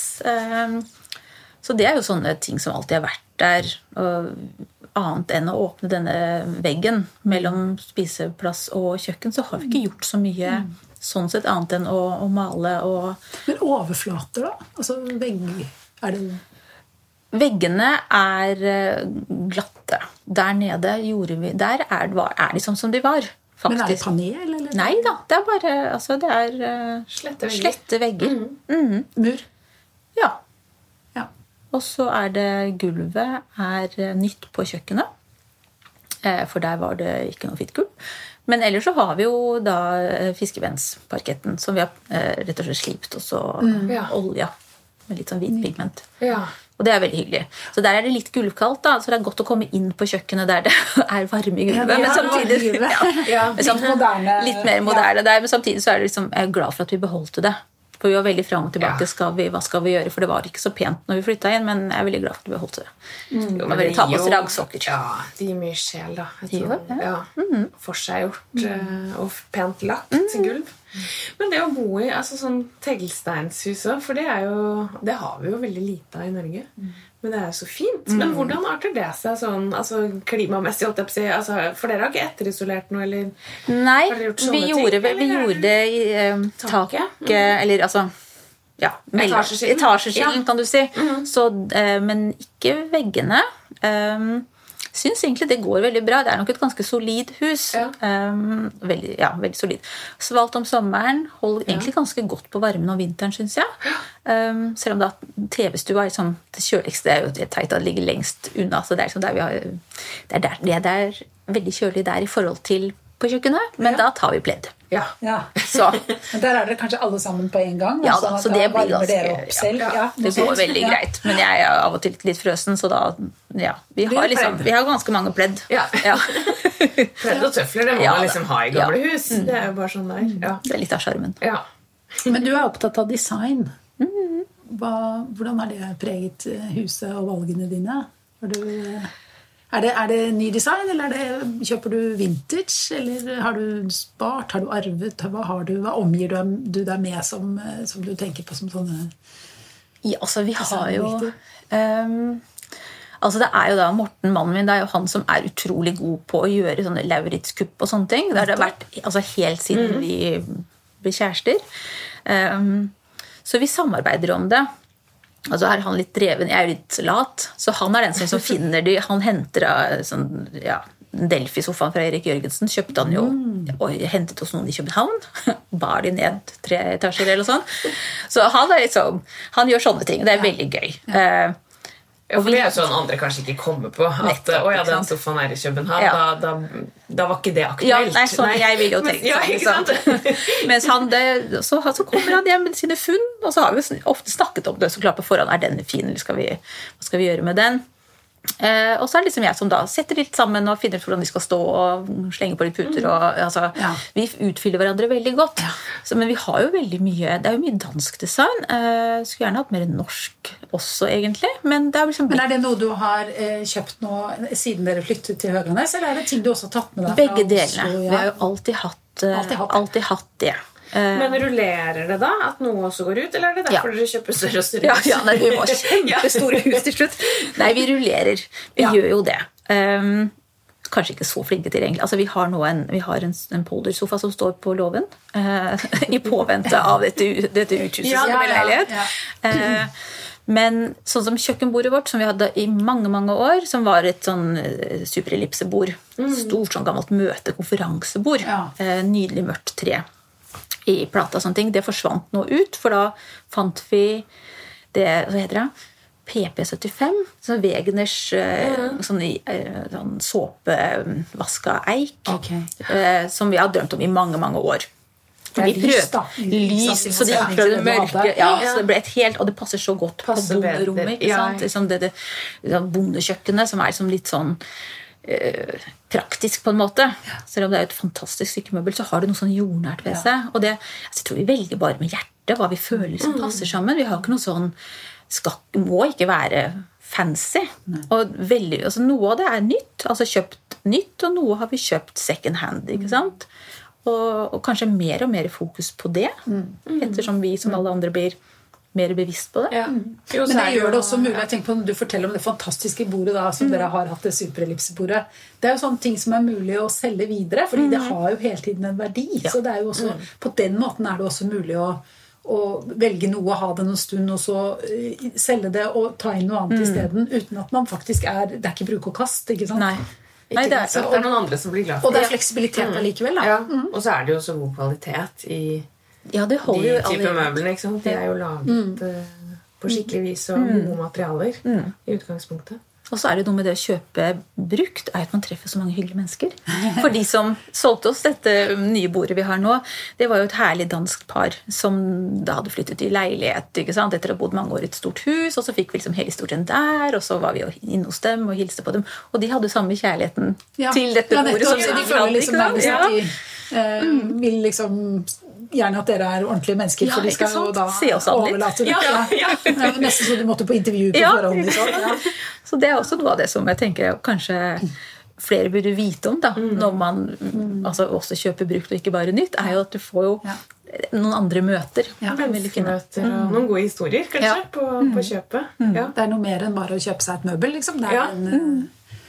Så det er jo sånne ting som alltid har vært der, og annet enn å åpne denne veggen mellom spiseplass og kjøkken, så har vi ikke gjort så mye sånn sett annet enn å, å male og... Men overflater da? Altså vegg, er det... Veggene er glatte. Der nede gjorde vi... Der er, er de sånn som de var, faktisk. Men er det panel, eller? Nei da, det er bare... Altså, det er slette vegger. Slette vegger. Mm. Mm. Mur? Ja. ja. Og så er det gulvet er nytt på kjøkkenet. For der var det ikke noe fitt gulv. Men ellers så har vi jo da fiskevensparketten, som vi har rett og slett slipt, og så mm. olja med litt sånn hvit pigment. Ja. Og det er veldig hyggelig. Så der er det litt gulvkaldt, da, så det er godt å komme inn på kjøkkenet der det er varme i gulvet. Men samtidig, ja, ja, litt, moderne. litt mer moderne der, men samtidig så er det liksom, jeg er glad for at vi beholdte det. For vi var veldig frem og tilbake, skal vi, hva skal vi gjøre? For det var ikke så pent når vi flyttet inn, men jeg er veldig glad for at vi beholdte det. Mm. Jo, men vi tar på oss raggsokker. Ja, de gir mye sjel da. De gjør det. Ja, mm. for seg gjort, mm. og pent lagt mm. gulv. Men det å bo i altså sånn teglsteinshus, for det er jo, det har vi jo veldig lite av i Norge. Mm. Men det er jo så fint. Mm. Men hvordan arter det seg sånn, altså klimamessig, holdt jeg på å si, altså, for dere har ikke etterisolert noe, eller? Nei, vi gjorde, ting, vi gjorde det i eh, taket, mm. eller altså, ja, etasjeskillen, etasjeskillen ja. Kan du si. Mm. Så, eh, men ikke veggene. Um, synes egentlig det går veldig bra. Det er nok et ganske solid hus. Ja. Um, veldig, ja, veldig solid. Svalt om sommeren, holder egentlig ja. Ganske godt på varmen om vinteren, synes jeg. Um, selv om da T V-stua er liksom det kjøligste, det er jo teit at det ligger lengst unna, så det er liksom der vi har, det er, der, det er veldig kjølig der i forhold til på kjøkkenet, men ja. Da tar vi pledd. Ja. Ja. Så. Men der er dere kanskje alle sammen på en gang? Ja, da, så det blir ganske, opp selv. Ja. Ja, det går veldig ja. Greit, men jeg er av og til litt frøsen, så da, ja, vi har, liksom, vi har ganske mange pledd. Ja. Ja. Pledd og tøfler, det må ja, man liksom ha i gamle ja. Hus. Mm. Det er jo bare sånn der. Ja. Det er litt av skjermen. Ja. Men du er opptatt av design. Hva, hvordan har det preget huset og valgene dine? Har du... Er det, er det ny design, eller er det, kjøper du vintage, eller har du spart, har du arvet, hva, har du, hva omgir du, du deg med som, som du tenker på som sånne? Ja, altså vi har jo, um, altså det er jo da Morten, mannen min, det er jo han som er utrolig god på å gjøre sånne Lauritz-kupp og sånne ting. Det har det vært altså, helt siden mm. vi ble kjærester. Um, så vi samarbeider om det. Altså er han litt dreven, jeg er jo litt lat, så han er den som, som finner de, han henter sånn, ja, Delphi-sofaen fra Erik Jørgensen, kjøpte han jo, mm. og hentet hos noen i København, bar de ned tre etasjer eller sånn, så han er liksom, han gjør sånne ting, det er ja. Veldig gøy. Ja. Uh, Ja, for det er sånn andre kanskje ikke kommer på at å ja, den sofaen er i København ja. da, da, da var ikke det aktuelt. Ja, nei, sånn, nei. Jeg vil jo tenke ja, sånn, mens han det, så, så kommer han hjem med sine funn, og så har vi ofte snakket om det, så klart på forhånd, er denne fin, eller skal vi, hva skal vi gjøre med den? Eh, og så er det liksom jeg som da setter litt sammen og finner ut hvordan de skal stå og slenge på litt puter og, altså, ja. Vi utfyller hverandre veldig godt ja. Så, men vi har jo veldig mye, det er jo mye dansk design eh, skulle gjerne hatt mer norsk også egentlig, men det er liksom men er det noe du har eh, kjøpt nå siden dere flyttet til Høganes, eller er det ting du også har tatt med deg? Begge delene, ja. Vi har jo alltid hatt, eh, alltid hatt, alltid hatt det Men rullerer det da at noe også går ut, eller er det derfor ja. Dere kjøper større og større hus? Ja, ja nei, vi var kjempestore hus til slutt. Nei, vi rullerer. Vi ja. Gjør jo det. Um, kanskje ikke så flinke til egentlig. Altså, vi har nå en, vi har en, en poldersofa som står på låven uh, i påvente av dette, dette uthuset ja, som er leilighet. Ja, ja. Uh, men sånn som kjøkkenbordet vårt, som vi hadde i mange, mange år, som var et sånn uh, superellipsebord, mm. stort sånn gammelt møte, konferansebord, ja. uh, nydelig mørkt tre. I plata og sånne ting, det forsvant nå ut, for da fant vi det, hva heter det? P P syttifem, sånn Wegeners uh, sånn, uh, sånn såpevaska eik, Okay. uh, som vi har drømt om i mange, mange år. Det er lys, da. Lys, så de fra det mørke, ja, så det ble et helt, og det passer så godt Passer på bonderommet, ikke bedre. sant? Ja. Liksom det, det, det bondekjøkkenet, som er liksom litt sånn uh, praktisk på en måte. Selv om det er et fantastisk stykkemøbel, så har det noe sånn jordnært ved seg. Og det, altså, jeg tror vi velger bare med hjertet hva vi føler som passer sammen. Vi har ikke noe sånn, skal, må ikke være fancy. Og veldig, altså, noe av det er nytt, altså kjøpt nytt, og noe har vi kjøpt second hand, ikke sant? Og, og kanskje mer og mer fokus på det, ettersom vi som alle andre blir mer bevisst på det. Ja. Jo, Men så det er gjør det jo- også mulig. Jeg tenker på når du forteller om det fantastiske bordet da, som dere har hatt, det superellipsebordet. Det er jo sånne ting som er mulig å selge videre, fordi det har jo hele tiden en verdi. Så det er jo også, på den måten er det også mulig å, å velge noe, ha det noen stund, og så uh, selge det og ta inn noe annet i stedet, uten at man faktisk er, det er ikke bruk og kast, ikke sant? Nei. Ikke Nei, det er- sant? Så det er noen andre som blir glad Og for det er fleksibilitet allikevel da. Ja. Og så er det jo så god kvalitet i Ja, det de holder jo type alle- møblene, ikke sant? De er jo laget eh, på skikkelig vis og gode materialer i utgangspunktet. Og så er det noe med det å kjøpe brukt, er at man treffer så mange hyggelige mennesker. For de som solgte oss dette nye bordet vi har nå, det var jo et herlig dansk par som da hadde flyttet i leilighet, ikke sant? Etter å ha bodd mange år i et stort hus, og så fikk vi liksom hele historien der, og så var vi jo inne hos dem og hilste på dem, og de hadde samme kjærligheten Ja. til dette Ja, bordet. nettopp, som så de vi føler hadde, liksom ikke sant? nærmest Ja. at de eh, vil liksom gjerne at dere er ordentlige mennesker, Ja, for de ikke skal jo sant? da Se oss an litt. overlate det. Ja, ja. Det er jo nesten så du måtte på intervju på Ja. forhånd. Liksom. Ja. Så det er også noe av det som jeg tenker kanskje flere burde vite om da, når man altså, også kjøper brukt og ikke bare nytt, er jo at du får jo Ja. noen andre møter. Ja. Veldig fine. Møter og noen gode historier, kanskje, Ja. på, på kjøpet. Ja. Det er noe mer enn bare å kjøpe seg et møbel, liksom. Det er Ja. en eh,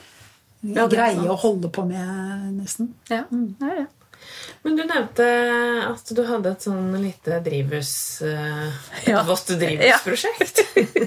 Ja, det er greie sant. å holde på med, nesten. Ja, det er det. Men du nevnte at du hadde et sånn lite drivhus, eh, et Ja. vått drivhusprosjekt.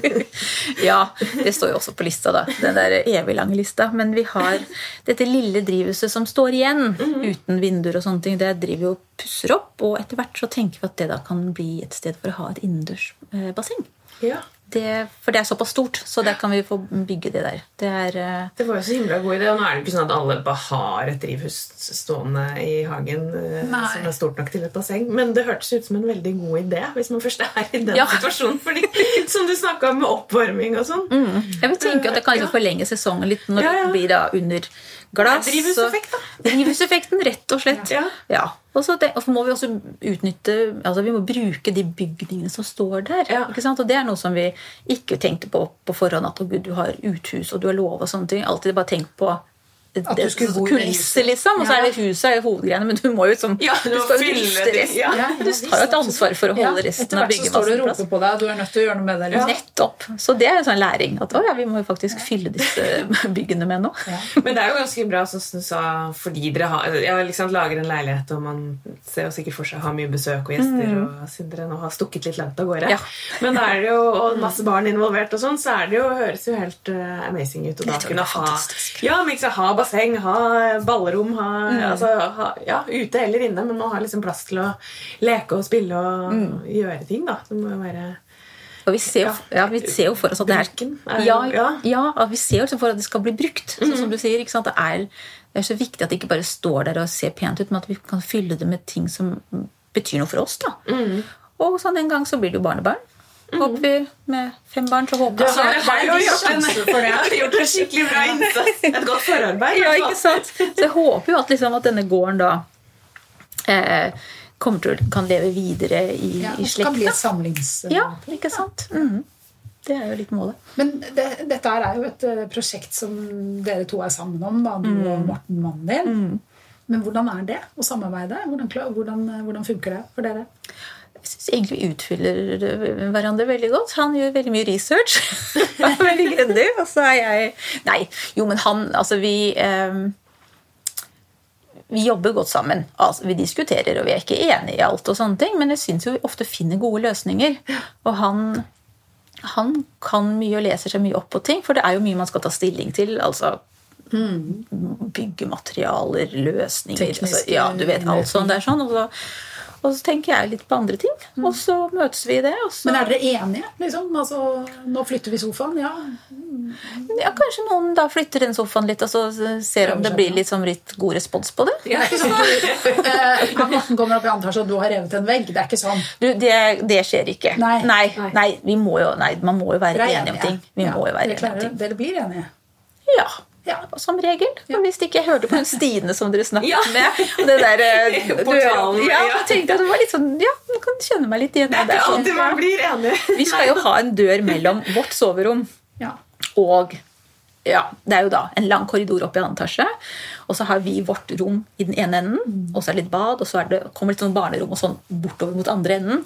Ja, det står jo også på lista da, den der evig lange lista. Men vi har dette lille drivhuset som står igjen, uten vinduer og sånne ting. Det driver jo og pusser opp, og etter hvert så tenker vi at det da kan bli et sted for å ha et innendørs eh, basseng. Ja. Det, for det er såpass stort, så der kan vi få bygge det der. Det er... eh, Det var jo så himla god idé, og nå er det jo ikke sånn at alle bare har et drivhus stående i hagen eh, Nei. som er stort nok til et basseng, men det hørtes ut som en veldig god idé hvis man først er i den Ja. situasjonen, fordi som du snakket om med oppvarming og sånn. Jeg vil tenke at det kan liksom forlenge sesongen litt når Ja, ja. det blir da under glass. Ja, drivhuseffekt, da. og- Drivhuseffekten, rett og slett. Ja. Ja. Og så, det, og så må vi også utnytte, altså vi må bruke de bygningene som står der. Ja. Ikke sant? Og det er noe som vi ikke tenkte på på forhånd, at å Gud, du har uthus og du har lov og sånne ting. Alltid bare tenkt på At du skulle bo i kulisser, huset. liksom. Og så er det huset er jo hovedgreiene, men du må jo liksom, Ja, du du må skal jo fylle drifte det. resten. Ja. Ja, Du har jo et ansvar for å holde Ja, resten etter av hvert så står du og byggemassen på plass. roper på deg, du er nødt til å gjøre noe med det. Liksom. Nettopp. Så det er en sånn læring. At å, ja, vi må jo faktisk fylle disse byggene med noe. Men det er jo ganske bra, sånn som du sa, fordi dere har, ja, liksom lager en leilighet, og man ser jo sikkert for seg å ha mye besøk og gjester, og siden dere nå har stukket litt langt av gårde. Ja. Men da er det jo og masse barn involvert og sånn, så er det jo, høres jo helt uh, amazing ut. Og da Jeg tror det kunne er ha, fantastisk. ja, men ikke så, ha basseng, ha ballrom, ha, altså, ha, ja, ute eller inne, men man har liksom plass til å leke og spille og gjøre ting, da. Det må jo være... Og vi ser, jo, ja, vi ser jo for oss at det er, Bruken er jo- ja, ja. ja, at vi ser jo liksom for at det skal bli brukt. Sånn som du sier, ikke sant? Det er, det er så viktig at det ikke bare står der og ser pent ut, men at vi kan fylle det med ting som betyr noe for oss. Da. Og sånn en gang så blir det jo barnebarn. Håper vi med fem barn, så håper Du vi. har, har jo gjort en, sjanse for det. har gjort en skikkelig bra innsats. Et godt forarbeid. Ja, i hvert ikke fall. sant? Så jeg håper jo at, liksom, at denne gården da eh, kommer til å kan leve videre i, Ja, i og så kan bli slekta. et samlings... Ja, ikke sant? Mhm. Det er jo litt målet. Men det, dette her er jo et eh, prosjekt som dere to er sammen om, da, du og Morten, mannen din. Men hvordan er det å samarbeide? Hvordan, klar- hvordan, hvordan funker det for dere? Jeg synes egentlig vi utfyller hverandre veldig godt. Han gjør veldig mye research. Han er veldig grundig. Og så er jeg... Nei, jo, men han... Altså, vi... Eh, vi jobber godt sammen. Altså, vi diskuterer, og vi er ikke enige i alt og sånne ting, men jeg synes jo vi ofte finner gode løsninger. Og han... Han kan mye og leser seg mye opp på ting, for det er jo mye man skal ta stilling til. Altså byggematerialer, løsninger. Tekniske Altså, ja, du vet alt sånt der sånn. Og så, og så tenker jeg litt på andre ting, og så møtes vi i det. Og så... Men er dere enige, liksom? Altså, nå flytter vi sofaen, ja. Ja, kanskje noen da flytter den sofaen litt, og så ser om det blir litt, sånn, litt god respons på det. Ja, ikke sånn du, eh, Morten kommer opp i antasje, og du har revet en vegg. Det er ikke sånn. Du, det, det skjer ikke. Nei. Nei, nei, vi må jo, nei, man må jo være Dere er enige om enige. ting. Vi Ja, må jo være dere enige om klarer- ting. Dere blir enige. Ja, Ja. som regel. Og hvis ikke jeg hørte på en Stine som dere snakket Ja. med, og det der eh, Portalen, ja, ja. jeg tenkte at det var litt sånn, ja, man kan kjenne meg litt igjen. Det er Det er ikke sånn, alltid man blir enig. vi skal jo ha en dør mellom vårt soverom Ja. og ja, det er jo da en lang korridor opp i annen etasje, og så har vi vårt rom i den ene enden, og så er det litt bad, og så er det, kommer litt sånn barnerom og sånn bortover mot andre enden,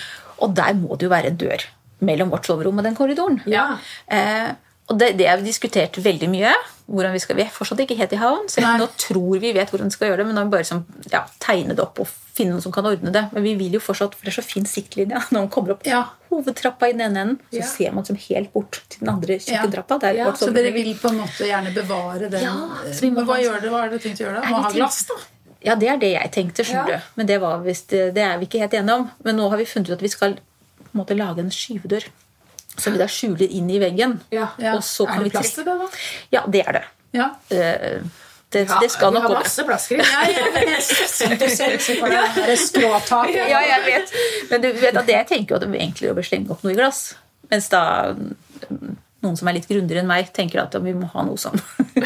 og der må det jo være en dør mellom vårt soverom og den korridoren. Ja. Eh, og det, det har vi diskutert veldig mye, hvordan vi skal, vi er fortsatt ikke helt i havn, så Nei. nå tror vi vet hvordan vi skal gjøre det, men nå må vi bare sånn, ja, tegne det opp og finne noen som kan ordne det, men vi vil jo fortsatt, for det er så fin siktlinje, når man kommer opp Ja. hovedtrappa i den ene enden, så Ja. ser man som helt bort til den andre kjøkkentrappa, der Ja, vårt Så soverom dere ligger. vil på en måte gjerne bevare den. Ja, så vi må Men hva ha- gjør dere? Hva er det tenkt å gjøre da? Nei, Må vi ha tenker- glass da? Ja, det er det jeg tenkte, skjønner Ja. du. Men det, var visst, det er vi ikke helt enige om. Men nå har vi funnet ut at vi skal på en måte lage en skyvedør, som vi da skjuler inn i veggen. Ja. Ja. Og så kan Er vi det plass til det da? Ja, det er det. Ja. Eh, Det, Ja, det skal vi nok har gå bra. masse plasser. Ja, ja, men jeg synes du ser ut som på det der skråtak. Ja, jeg vet. Men du vet at det jeg tenker jo at det er egentlig å slenge opp noe i glass. Mens da mm, noen som er litt grundigere enn meg, tenker at vi må ha noe som,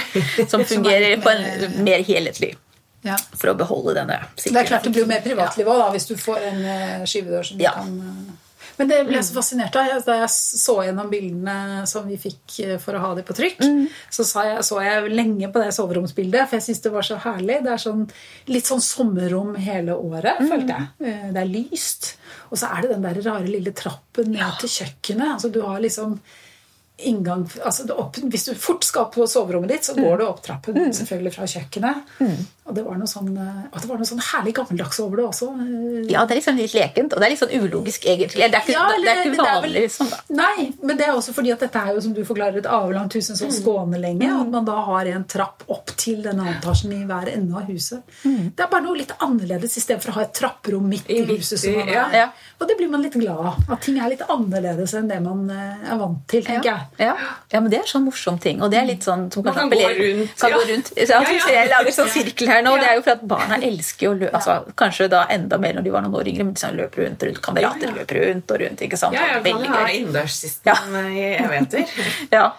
som fungerer på en mer helhetlig. Ja. For å beholde denne Det er klart det blir jo mer privatliv også, da, hvis du får en eh, skyvedør som Ja. du kan... eh, Men det ble jeg så fascinert av. Jeg- Da jeg så gjennom bildene som vi fikk eh, for å ha det på trykk, så sa jeg, så jeg lenge på det soveromsbildet, for jeg synes det var så herlig. Det er sånn, litt sånn sommerrom hele året, følte jeg. Eh, Det er lyst. Og så er det den der rare lille trappen ned til kjøkkenet. Altså du har liksom inngang, altså det opp, hvis du fort skal på soverommet ditt, så går du opp trappen selvfølgelig fra kjøkkenet. Og det var noe sånn, og det var noe sånn herlig gammeldags over det også. Ja, det er liksom litt lekent, og det er litt sånn ulogisk egentlig. Det er ikke, Ja, eller det er ikke det- det er vanlig vel- liksom da. Nei, men det er også fordi at dette er jo, som du forklarer, et avlangt hus, en sånn skånelenge, at man da har en trapp opp til denne etasjen i hver ende av huset. Det er bare noe litt annerledes i stedet for å ha et trapperom midt i I huset som midt man i, ja. er. Ja. Og det blir man litt glad av, at ting er litt annerledes enn det man eh, er vant til, tenker jeg. Ja. ja, men det er sånn morsom ting, og det er litt sånn som Man kanskje kan gå appellerer- rundt, Kan ja. gå rundt. Så Ja, jeg, ja. jeg lager sånn sirkel her nå, og Ja. det er jo for at barna elsker å løpe, altså, kanskje da enda mer når de var noen år yngre, men de sånn løp rundt, rundt kamerater, Ja, ja. løp rundt og rundt, ikke sant? Ja, jeg kan Veldig jo ha gøy. innendørssisten Ja. i evigheter. Ja.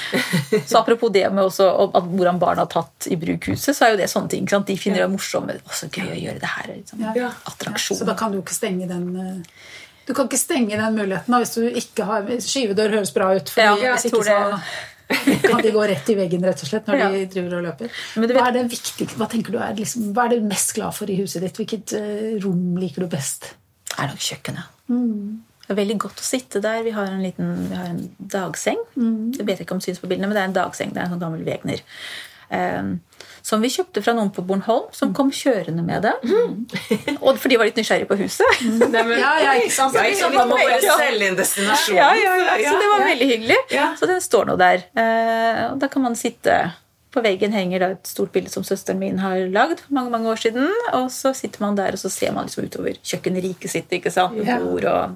Så apropos det med også, om at hvordan barna har tatt i bruk huset, så er jo det sånne ting, ikke sant? De finner det morsomme, å så gøy å gjøre det her, liksom. Ja. Ja. Attraksjon. Så da kan du ikke stenge den eh, Du kan ikke stenge den muligheten da, hvis du ikke har skyvedør høres bra ut, fordi Ja, hvis jeg ikke tror så kan de gå rett i veggen rett og slett når Ja. de driver og løper. Men du Hva vet- er det viktigste, hva tenker du er liksom, hva er du mest glad for i huset ditt? Hvilket eh, rom liker du best? er nok kjøkkenet. Det er veldig godt å sitte der. Vi har en liten vi har en dagseng. Jeg vet ikke om det synes på bildene, men det er en dagseng. Det er en sånn gammel Wegner. Um, som vi kjøpte fra noen på Bornholm, som kom kjørende med det. Og for de var litt nysgjerrige på huset. Nei, men, Ja, ja, ikke sant? Ja, ikke sant? Man må bare Ja. selge inn destinasjonen. Ja, ja, ja. Så det var ja. veldig hyggelig. Ja. Så den står nå der. Eh, og da kan man sitte. På veggen henger da et stort bilde som søsteren min har lagd for mange, mange år siden. Og så sitter man der, og så ser man liksom utover kjøkkenriket sitt, ikke sant? Med Ja. bord og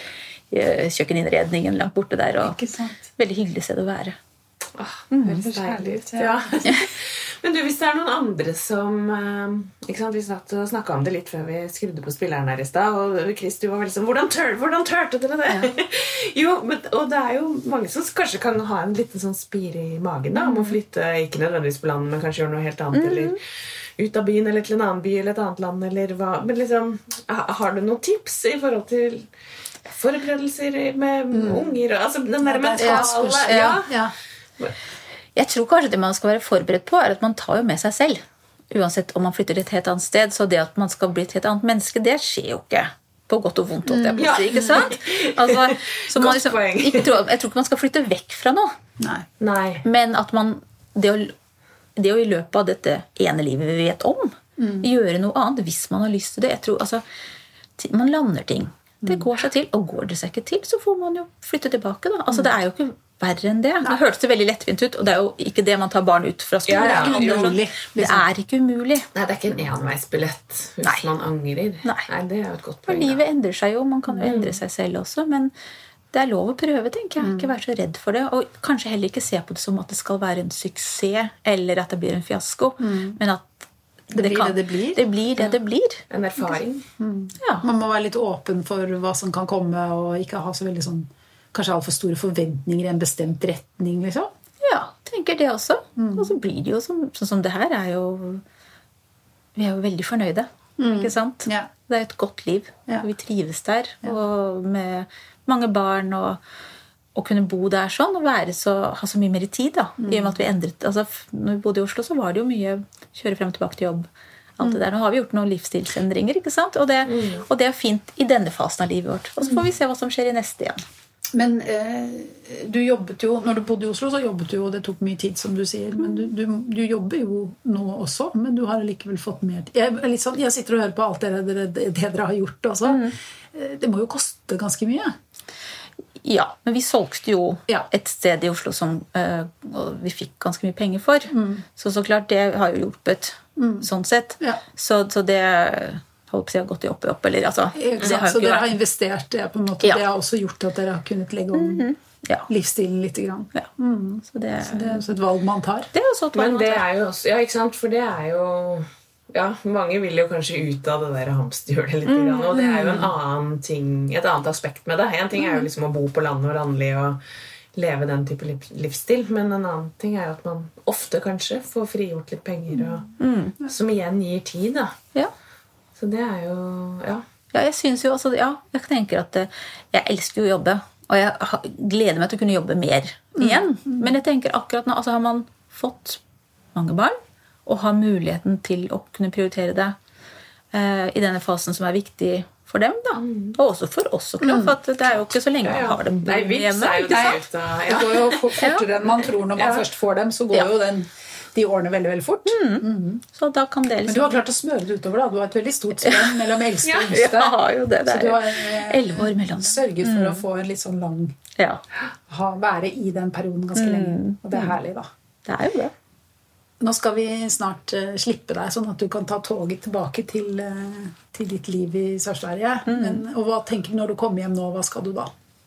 eh, kjøkkeninnredningen langt borte der. Og Ikke sant? veldig hyggelig sted å være. Høres deilig ut. Ja. Men du, hvis det er noen andre som eh, ikke sant, vi satt og snakket om det litt før vi skrudde på spilleren her i sted, og Chris, du var veldig sånn, hvordan, tør, hvordan tørte dere det? jo, men, og det er jo mange som kanskje kan ha en liten sånn spire i magen da, om å flytte, ikke nødvendigvis på landet, men kanskje gjøre noe helt annet, eller ut av byen, eller til en annen by, eller et annet land, eller hva. Men liksom, ha- har du noen tips i forhold til forberedelser med unger, og- altså den der mentale, ja. Ja. Jeg tror kanskje det man skal være forberedt på, er at man tar jo med seg selv. Uansett om man flytter til et helt annet sted, så det at man skal bli et helt annet menneske, det skjer jo ikke. På godt og vondt, holdt jeg på å si, ikke sant? Altså, så man Godt liksom, poeng. ikke tror, jeg tror ikke man skal flytte vekk fra noe. Nei. Nei. Men at man, det å, det å i løpet av dette ene livet vi vet om, gjøre noe annet hvis man har lyst til det. Jeg tror, altså, ti- man lander ting. Det går seg til, og går det seg ikke til, så får man jo flytte tilbake. Da. Altså, det er jo ikke verre enn det. Det hørtes det veldig lettvint ut, og det er jo ikke det man tar barn ut fra skolen. Ja, ja, det, er ikke umulig, sånn, det er ikke umulig. Nei, det er ikke en enveisbillett hvis Nei. man angrer. Nei. Nei, det er jo et godt For poeng. livet endrer seg jo, man kan jo endre seg selv også, men det er lov å prøve, tenker jeg. Ikke være så redd for det, og kanskje heller ikke se på det som at det skal være en suksess, eller at det blir en fiasko, men at Det blir det det blir. Det blir det det blir. En erfaring. Ja. Man må være litt åpen for hva som kan komme, og ikke ha så veldig sånn, kanskje alt for store forventninger i en bestemt retning, liksom. Ja, tenker det også. Og så blir det jo som, sånn som det her er jo, vi er jo veldig fornøyde, ikke sant? Ja. Det er et godt liv, Ja. og vi trives der, og med mange barn, og å kunne bo der sånn, og være så, ha så mye mer tid da, i og med at vi endret, altså når vi bodde i Oslo så var det jo mye kjøre frem og tilbake til jobb, alt det der. Nå har vi gjort noen livsstilsendringer, ikke sant? Og det, og det er fint i denne fasen av livet vårt. Og så får vi se hva som skjer i neste igjen. Men eh, du jobbet jo, når du bodde i Oslo, så jobbet du jo, og det tok mye tid, som du sier, men du, du, du jobber jo nå også, men du har likevel fått mer tid. Jeg, er litt sånn, jeg sitter og hører på alt det dere, det dere har gjort også. Eh, Det må jo koste ganske mye. Ja, men vi solgte jo Ja. et sted i Oslo som uh, vi fikk ganske mye penger for. Så så klart, det har jo hjulpet sånn sett. Ja. Så, så det holdt på å si har gått i opp i opp, eller altså... Ikke det sant? har jo Så ikke dere vært- har investert det på en måte. Ja. Det har også gjort at dere har kunnet legge om Ja, livsstilen litt grann. ja. Så det, Så det er også et valg man tar. det er også et valg Men man det tar. er jo også, ja, ikke sant? For det er jo, ja, mange vil jo kanskje ut av det der hamsterhjulet litt, grann, og det er jo en annen ting, et annet aspekt med det. En ting er jo liksom å bo på landet og randlig og leve den type liv- livsstil, men en annen ting er jo at man ofte kanskje får frigjort litt penger, og, som igjen gir tid, da. Ja. Så det er jo, ja. Ja, jeg synes jo også, ja, jeg tenker at eh, jeg elsker jo å jobbe, og jeg ha- gleder meg til å kunne jobbe mer igjen. Men jeg tenker akkurat nå, altså har man fått mange barn, og har muligheten til å kunne prioritere det eh, i denne fasen som er viktig for dem, da. Og også for oss, så klart, for at det er jo ikke så lenge man har dem Nei, vips hjemme, er jo ikke det sant? ut av, Det ja. går jo for- fortere enn man tror når man Ja. først får dem, så går Ja. jo den, de årene veldig, veldig fort. Så da kan det Men du liksom... har klart å smøre det utover, da. Du har et veldig stort spenn mellom eldste og Ja, yngste. jeg har jo det. Det Så du er har jo eh, elleve år mellom dem. sørget for å få en litt sånn lang, Ja, ha, være i den perioden ganske lenge. Og det er herlig, da. det er jo det. Nå skal vi snart eh, slippe deg, sånn at du kan ta toget tilbake til, eh, til ditt liv i Sør-Sverige. Men, og hva tenker du når du kommer hjem nå? Hva skal du da?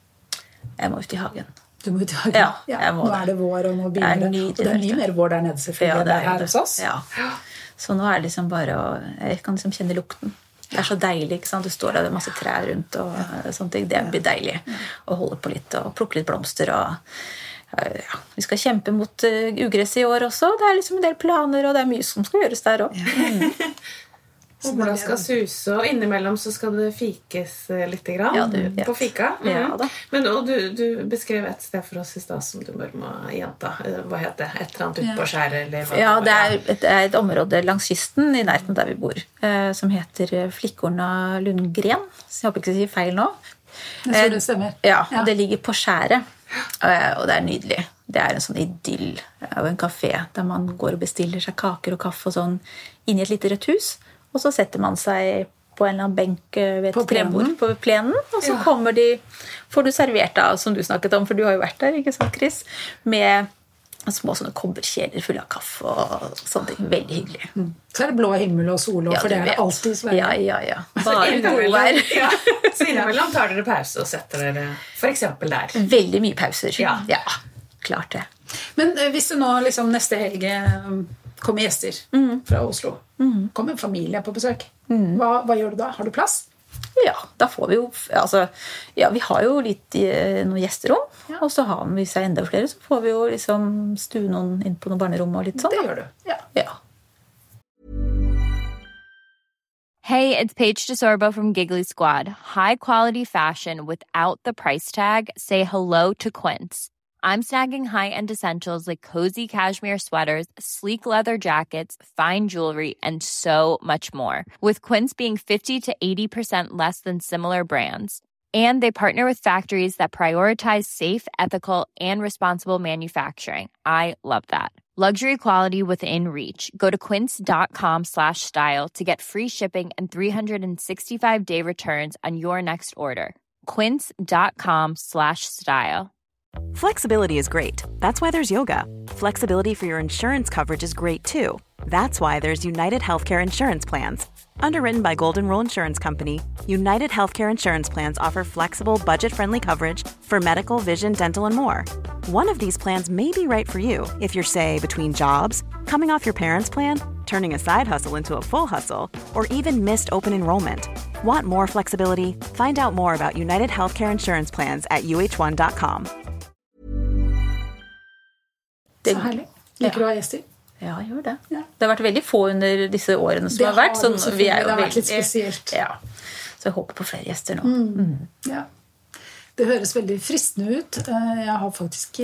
Jeg må ut i hagen. Du må ut i hagen. Ja, jeg må nå det. er det vår, og nå Det er begynner det. nydelig, Og det er vet mye du. mer vår der nede, selvfølgelig, enn det er her hos oss. Ja. Så nå er det liksom bare å... Jeg kan liksom kjenne lukten. Det er så deilig, ikke sant? Du står der, det er masse trær rundt og eh, sånne ting. Det blir deilig å holde på litt og plukke litt blomster og... eh, Ja, vi skal kjempe mot uh, ugress i år også. Det er liksom en del planer, og det er mye som skal gjøres der også. Og hvordan skal suse, og innimellom så skal det fikes eh, litt grann, Ja, du vet. på fika. Ja, da. Men og du, du beskrev et sted for oss i sted som du bare må gjenta. Eh, Hva heter det? Et eller annet ute på skjæret? Eller hva Ja, det var? er et, det er et område langs kysten i nærheten der vi bor, eh, som heter Flikkorna Lundgren. Så jeg håper ikke jeg sier feil nå. Jeg tror det stemmer. Ja, og det ligger på skjæret, eh, og det er nydelig. Det er en sånn idyll og en kafé der man går og bestiller seg kaker og kaffe og sånn inn i et lite rødt hus, og så setter man seg på en eller annen benk ved et På trebord plenen. på plenen, og så kommer de, får du servert da, som du snakket om, for du har jo vært der, ikke sant, Chris, med små sånne kobberkjeler fulle av kaffe og sånne ting. Veldig hyggelig. Så er det blå himmel og sol, og Ja, for du det er det vet. alltid i Sverige. Ja, ja, ja. Bare Innimellom- godvær. Ja, så innimellom tar dere pause og setter dere for eksempel der. Veldig mye pauser. Ja. ja klart det. Men eh, hvis du nå liksom neste helg eh, kommer gjester fra Oslo, kommer en familie på besøk, hva, hva gjør du da? Har du plass? Ja, da får vi jo altså, ja, vi har jo litt eh, noen gjesterom, og så har vi seg enda flere, så får vi jo liksom stue noen inn på noen barnerom og litt sånn. Det da. gjør du. Ja. Ja. Hey, it's Paige DeSorbo from Giggly Squad. High quality fashion without the price tag. Say hello to Quince. I'm snagging high-end essentials like cozy cashmere sweaters, sleek leather jackets, fine jewelry, and so much more. With Quince being fifty to eighty percent less than similar brands. And they partner with factories that prioritize safe, ethical, and responsible manufacturing. I love that. Luxury quality within reach. Go to quince.com slash style to get free shipping and three sixty-five day returns on your next order. Quince.com slash style. Flexibility is great. That's why there's yoga. Flexibility for your insurance coverage is great too. That's why there's United Healthcare Insurance Plans. Underwritten by Golden Rule Insurance Company, United Healthcare Insurance Plans offer flexible, budget-friendly coverage for medical, vision, dental, and more. One of these plans may be right for you if you're, say, between jobs, coming off your parents' plan, turning a side hustle into a full hustle, or even missed open enrollment. Want more flexibility? Find out more about United Healthcare Insurance Plans at U H one dot com. Så herlig. Liker du å ha gjester? Ja, jeg gjør det. Ja. Det har vært veldig få under disse årene som det har vært. Har så vi er jo det har vært veldig, litt spesielt. Ja. Så jeg håper på flere gjester nå. Mm. Mm. Ja. Det høres veldig fristende ut. Jeg har faktisk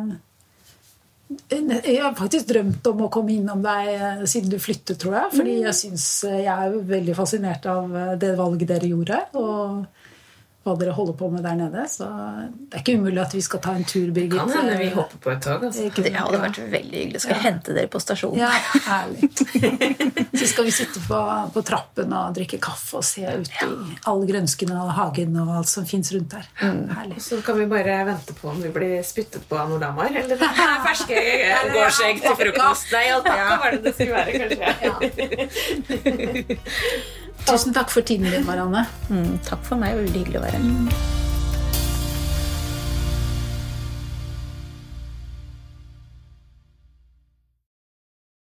jeg har faktisk drømt om å komme innom deg siden du flyttet, tror jeg. Fordi jeg synes jeg er veldig fascinert av det valget dere gjorde, og hva dere holder på med der nede. Så det er ikke umulig at vi skal ta en tur, Birgit. Kan hende vi hopper på et tog. Altså. Det hadde vært veldig hyggelig. Skal jeg ja. hente dere på stasjonen? Ja, herlig. Så skal vi sitte på, på trappen og drikke kaffe og se ut i alle grønskene og hagen og alt som finnes rundt der. Mm. Herlig. Så kan vi bare vente på om vi blir spyttet på av noen damer, eller ferske gårdsegg til frokost. Nei, alpaka var det det skulle være, kanskje. Tusen takk for tiden din, Marianne. Mm, takk for meg, veldig hyggelig å være her.